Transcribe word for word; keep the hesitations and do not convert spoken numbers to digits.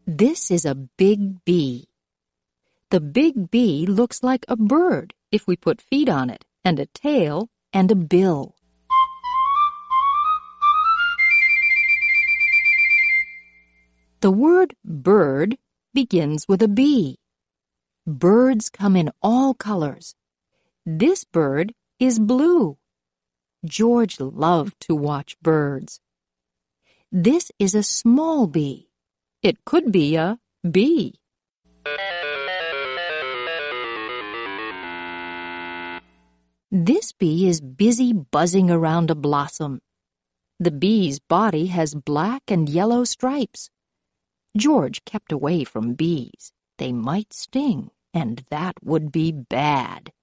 This is a big bee. The big bee looks like a bird if we put feet on it, and a tail and a bill. The word bird begins with a B. Birds come in all colors. This bird is blue. George loved to watch birds. This is a small bee. It could be a bee. This bee is busy buzzing around a blossom. The bee's body has black and yellow stripes. George kept away from bees. They might sting, and that would be bad.